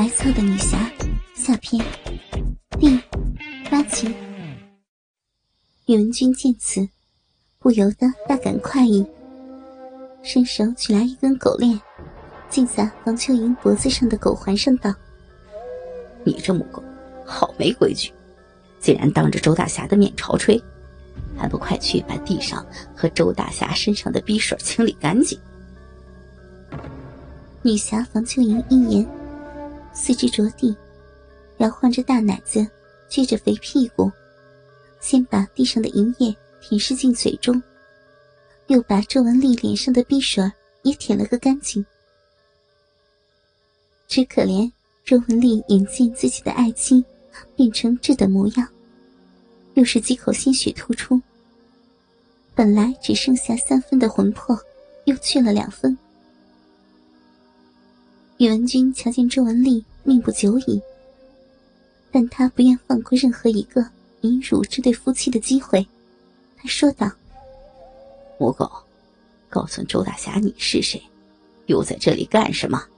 挨操的女侠下篇第8集。宇文君见此，不由得大感快意，伸手取来一根狗链，系在房秋莹脖子上的狗环上，道： 你这母狗好没规矩，竟然当着周大侠的面潮吹，还不快去把地上和周大侠身上的逼水清理干净。 女侠房秋莹一言，四肢着地，摇晃着大奶子，撅着肥屁股，先把地上的银液舔舐进嘴中，又把周文丽脸上的逼水也舔了个干净。只可怜周文丽眼见自己的爱妻变成这等模样，又是几口鲜血吐出，本来只剩下3分的魂魄又去了2分。宇文君瞧见周文丽命不久矣，但他不愿放过任何一个引辱这对夫妻的机会，他说道： 母狗，告诉周大侠你是谁，又在这里干什么？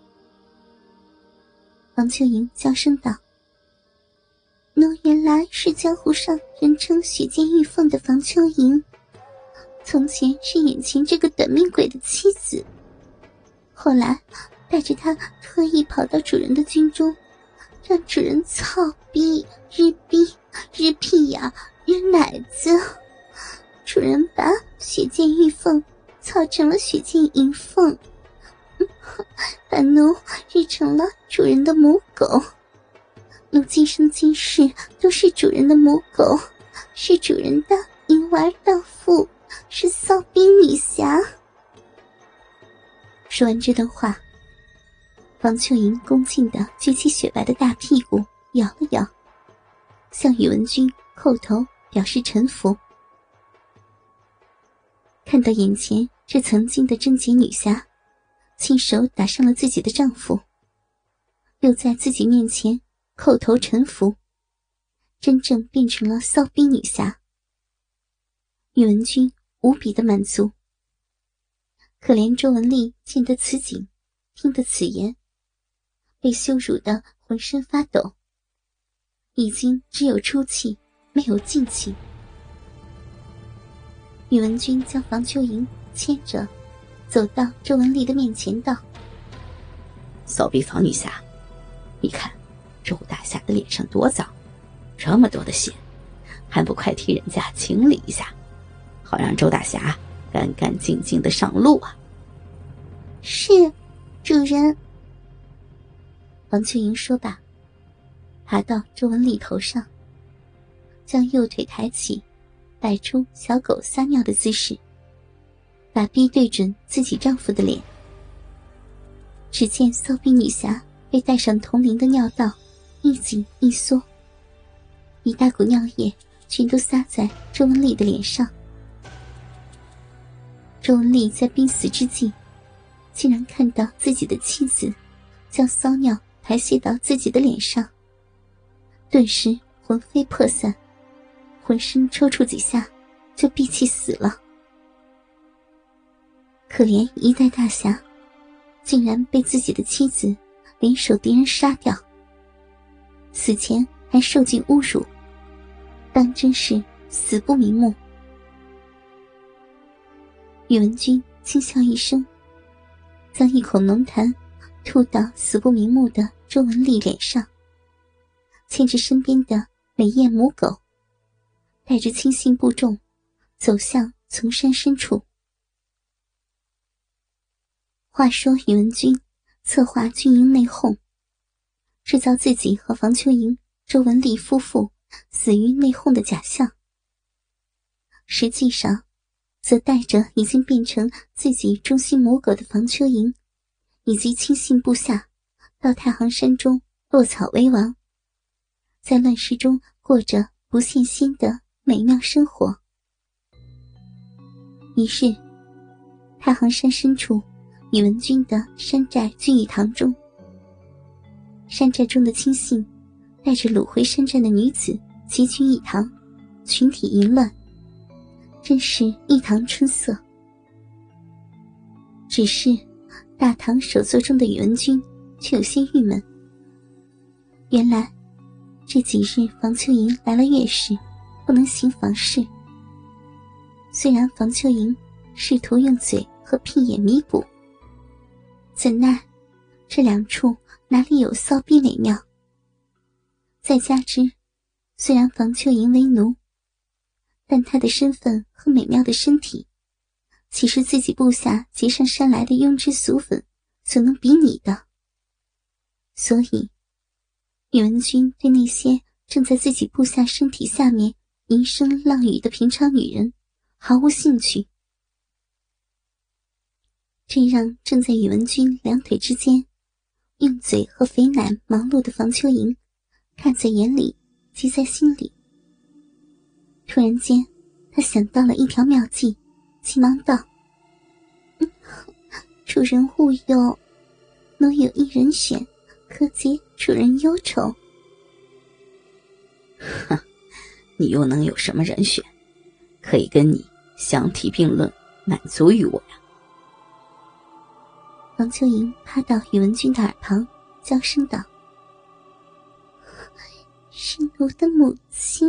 房秋莹娇声道：奴原来是江湖上人称血溅玉凤的房秋莹，从前是眼前这个短命鬼的妻子，后来带着他特意跑到主人的军中，让主人操逼、日屁眼、日奶子。主人把血溅玉凤操成了血溅银凤，把奴日成了主人的母狗。奴今生今世都是主人的母狗，是主人的淫娃荡妇，是骚逼女侠。说完这段话，房秋莹恭敬地撅起雪白的大屁股，摇了摇，向宇文君叩头表示臣服。看到眼前这曾经的贞洁女侠亲手打伤了自己的丈夫，又在自己面前叩头臣服，真正变成了骚逼女侠，宇文君无比的满足。可怜周文丽见得此景，听得此言，被羞辱得浑身发抖，已经只有出气没有进气。宇文君将房秋莹牵着走到周文丽的面前，道： 骚逼房女侠，你看周大侠的脸上多脏，这么多的血，还不快替人家清理一下，好让周大侠干干净净的上路啊。 是，主人。房秋莹说罢，爬到周文丽头上，将右腿抬起，摆出小狗撒尿的姿势，把逼对准自己丈夫的脸。只见骚逼女侠被带上铜铃的尿道一紧一缩，一大股尿液全都洒在周文丽的脸上。周文丽在濒死之际，竟然看到自己的妻子将骚尿排泄到自己的脸上，顿时魂飞魄散，浑身抽搐几下就闭气死了。可怜一代大侠竟然被自己的妻子联手敌人杀掉，死前还受尽侮辱，当真是死不瞑目。宇文君轻笑一声，将一口浓痰吐到死不瞑目的周文丽脸上，牵着身边的美艳母狗，带着轻信步众走向丛山深处。话说宇文君策划军营内讧，制造自己和房秋莹、周文丽夫妇死于内讧的假象，实际上则带着已经变成自己忠心母狗的房秋莹以及亲信部下到太行山中落草为王，在乱世中过着不羡仙的美妙生活。于是太行山深处宇文君的山寨聚义堂中，山寨中的亲信带着掳回山寨的女子齐聚一堂，群体淫乱，真是一堂春色。只是大堂首座中的宇文君却有些郁闷， 原来这几日房秋莹来了月事，不能行房事。虽然房秋莹试图用嘴和屁眼弥补，怎奈这两处哪里有骚逼美妙。再加之虽然房秋莹为奴，但她的身份和美妙的身体岂是自己部下结上山来的庸脂俗粉所能比拟的。所以宇文君对那些正在自己部下身体下面吟声浪语的平常女人毫无兴趣，这让正在宇文君两腿之间用嘴和肥奶忙碌的房秋莹看在眼里，急在心里。突然间他想到了一条妙计，急忙道：主人勿忧，奴有一人选，可解主人忧愁。 哼，你又能有什么人选，可以跟你相提并论，满足于我呀？ 房秋莹趴到宇文君的耳旁，娇声道：是奴的母亲。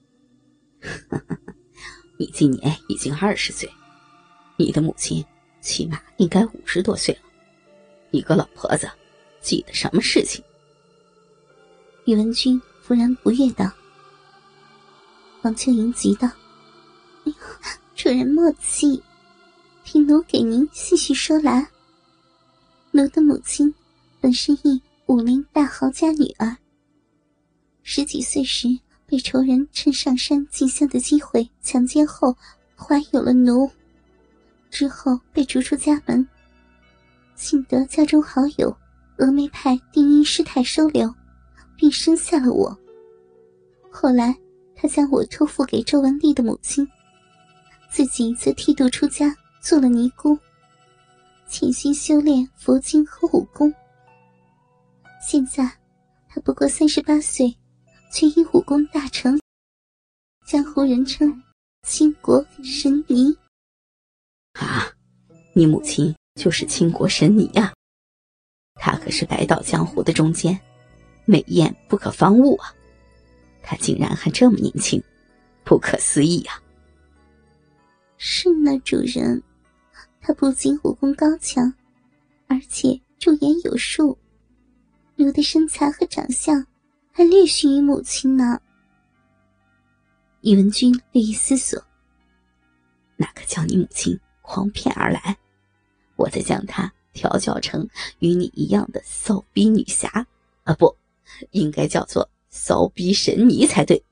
你今年已经20岁，你的母亲起码应该50多岁了，一个老婆子记得什么事情？ 宇文君忽然不悦道。房秋莹急道：哎呦，主人莫气，听奴给您细细说来。奴的母亲本是一武林大豪家女儿，10几岁时被仇人趁上山进香的机会强奸后怀有了奴，之后被逐出家门，幸得家中好友峨眉派第一师太收留，并生下了我。后来他将我托付给周文丽的母亲，自己则剃度出家做了尼姑，潜心修炼佛经和武功。现在他不过38岁，却因武功大成，江湖人称倾国神尼。 啊，你母亲就是倾国神尼啊，她可是百道江湖的中坚，美艳不可方物啊，她竟然还这么年轻，不可思议啊。 是呢，主人，她不仅武功高强，而且驻颜有术，奴的身材和长相还略逊于母亲呢。宇文君略一思索， 那可叫你母亲诓骗而来，我再将她调教成与你一样的骚逼女侠啊，不，应该叫做骚逼神尼才对。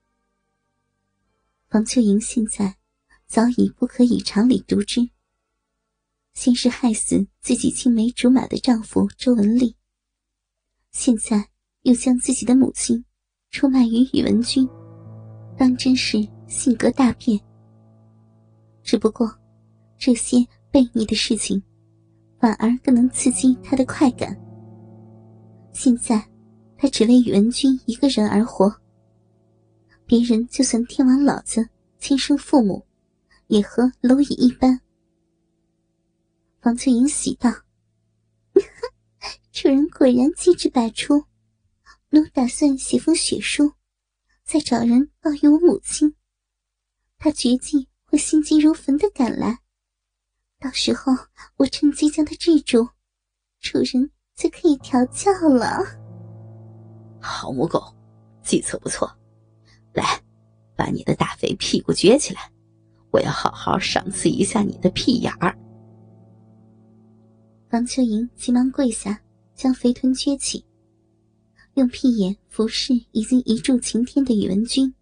房秋莹现在早已不可以常理独之，先是害死自己青梅竹马的丈夫周文丽，现在又将自己的母亲出卖于宇文君，当真是性格大变。只不过这些悖逆的事情反而更能刺激他的快感。现在他只为宇文君一个人而活，别人就算天王老子亲生父母也和蝼蚁一般。房翠莹喜道：主人果然机智百出，奴打算写封血书，再找人报与我母亲，她决计会心急如焚地赶来，到时候我趁机将她制住，主人就可以调教了。 好母狗，计策不错，来，把你的大肥屁股撅起来，我要好好赏赐一下你的屁眼儿。 房秋莹急忙跪下，将肥臀撅起，用屁眼服侍已经一柱擎天的宇文君。